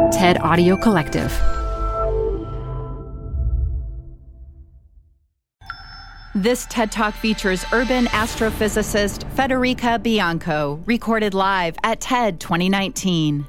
TED Audio Collective. This TED Talk features urban astrophysicist Federica Bianco, recorded live at TED 2019.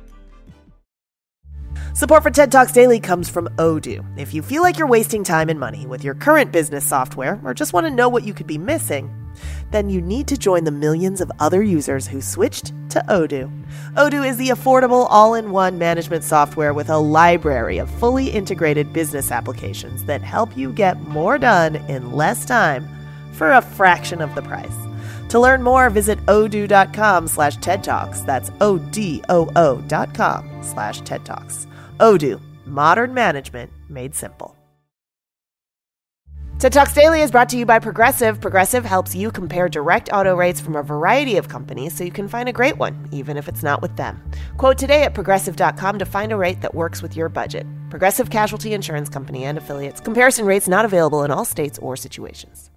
Support for TED Talks Daily comes from Odoo. If you feel like you're wasting time and money with your current business software or just want to know what you could be missing, then you need to join the millions of other users who switched to Odoo. Odoo is the affordable all-in-one management software with a library of fully integrated business applications that help you get more done in less time for a fraction of the price. To learn more, visit odoo.com/TED Talks. That's ODOO.com/TED Talks. Odoo, modern management made simple. TED Talks Daily is brought to you by Progressive. Progressive helps you compare direct auto rates from a variety of companies so you can find a great one, even if it's not with them. Quote today at Progressive.com to find a rate that works with your budget. Progressive Casualty Insurance Company and Affiliates. Comparison rates not available in all states or situations.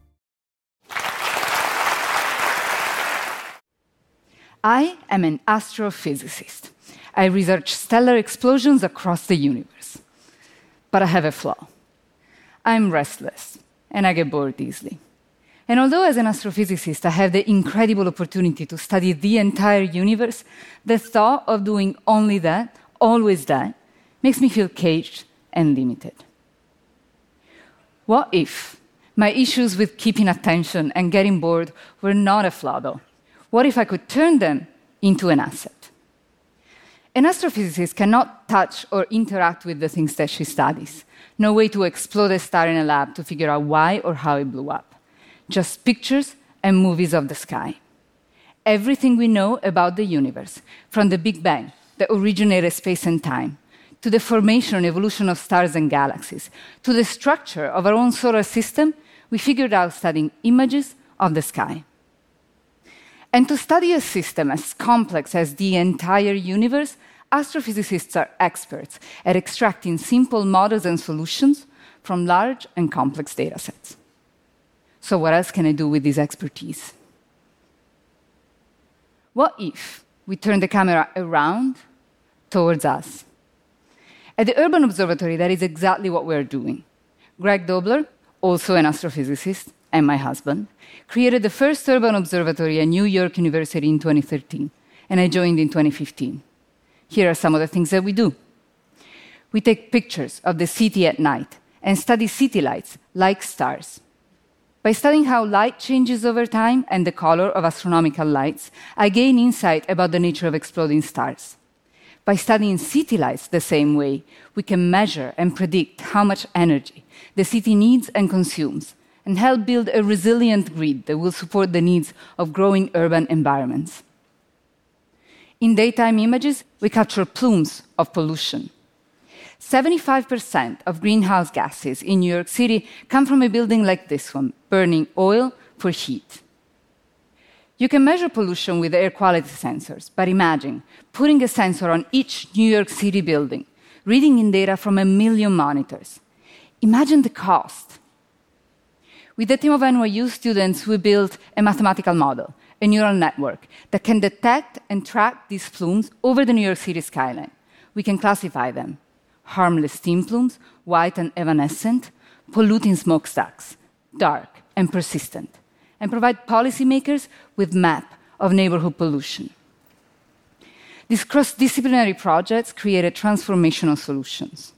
I am an astrophysicist. I research stellar explosions across the universe. But I have a flaw. I'm restless, and I get bored easily. And although as an astrophysicist I have the incredible opportunity to study the entire universe, the thought of doing only that, always that, makes me feel caged and limited. What if my issues with keeping attention and getting bored were not a flaw, though? What if I could turn them into an asset? An astrophysicist cannot touch or interact with the things that she studies. No way to explode a star in a lab to figure out why or how it blew up. Just pictures and movies of the sky. Everything we know about the universe, from the Big Bang, that originated space and time, to the formation and evolution of stars and galaxies, to the structure of our own solar system, we figured out studying images of the sky. And to study a system as complex as the entire universe, astrophysicists are experts at extracting simple models and solutions from large and complex datasets. So what else can I do with this expertise? What if we turn the camera around towards us? At the Urban Observatory, that is exactly what we're doing. Greg Dobler, also an astrophysicist, and my husband, created the first urban observatory at New York University in 2013, and I joined in 2015. Here are some of the things that we do. We take pictures of the city at night and study city lights like stars. By studying how light changes over time and the color of astronomical lights, I gain insight about the nature of exploding stars. By studying city lights the same way, we can measure and predict how much energy the city needs and consumes, and help build a resilient grid that will support the needs of growing urban environments. In daytime images, we capture plumes of pollution. 75% of greenhouse gases in New York City come from a building like this one, burning oil for heat. You can measure pollution with air quality sensors, but imagine putting a sensor on each New York City building, reading in data from 1 million monitors. Imagine the cost. With a team of NYU students, we built a mathematical model, a neural network, that can detect and track these plumes over the New York City skyline. We can classify them: harmless steam plumes, white and evanescent, polluting smokestacks, dark and persistent, and provide policymakers with a map of neighborhood pollution. These cross-disciplinary projects created transformational solutions.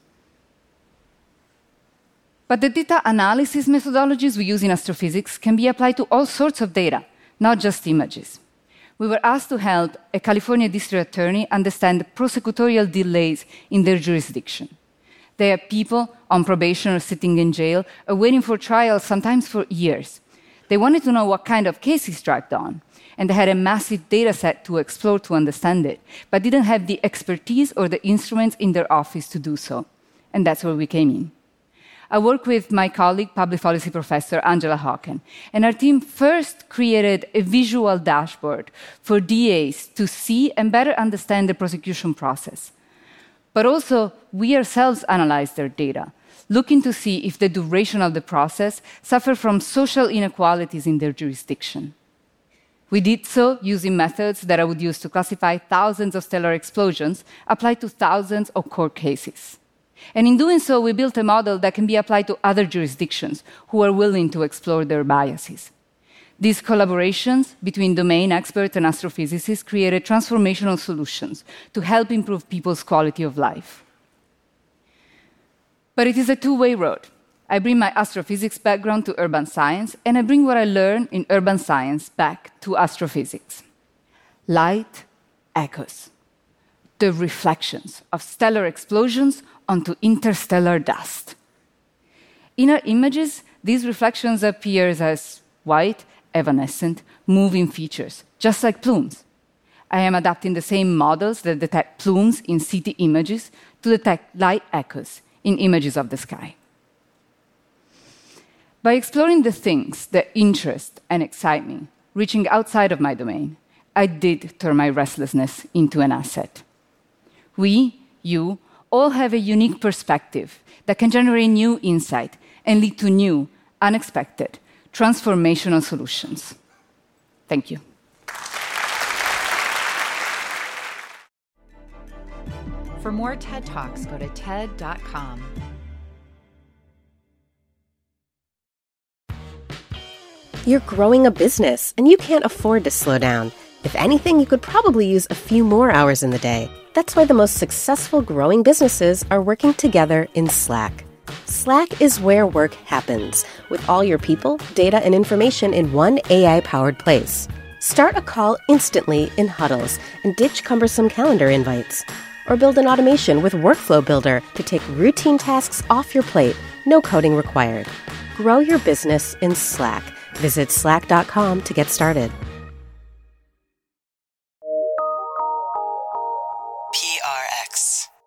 But the data analysis methodologies we use in astrophysics can be applied to all sorts of data, not just images. We were asked to help a California district attorney understand the prosecutorial delays in their jurisdiction. They have people on probation or sitting in jail or waiting for trial, sometimes for years. They wanted to know what kind of case is dragged on, and they had a massive data set to explore to understand it, but didn't have the expertise or the instruments in their office to do so. And that's where we came in. I work with my colleague, public policy professor Angela Hawken, and our team first created a visual dashboard for DAs to see and better understand the prosecution process. But also, we ourselves analyzed their data, looking to see if the duration of the process suffered from social inequalities in their jurisdiction. We did so using methods that I would use to classify thousands of stellar explosions applied to thousands of court cases. And in doing so, we built a model that can be applied to other jurisdictions who are willing to explore their biases. These collaborations between domain experts and astrophysicists created transformational solutions to help improve people's quality of life. But it is a two-way road. I bring my astrophysics background to urban science, and I bring what I learned in urban science back to astrophysics. Light echoes, the reflections of stellar explosions onto interstellar dust. In our images, these reflections appear as white, evanescent, moving features, just like plumes. I am adapting the same models that detect plumes in city images to detect light echoes in images of the sky. By exploring the things that interest and excite me, reaching outside of my domain, I did turn my restlessness into an asset. We, you, all have a unique perspective that can generate new insight and lead to new, unexpected, transformational solutions. Thank you. For more TED Talks, go to TED.com. You're growing a business, and you can't afford to slow down. If anything, you could probably use a few more hours in the day. That's why the most successful growing businesses are working together in Slack. Slack is where work happens, with all your people, data, and information in one AI-powered place. Start a call instantly in huddles and ditch cumbersome calendar invites. Or build an automation with Workflow Builder to take routine tasks off your plate, no coding required. Grow your business in Slack. Visit slack.com to get started. PRX.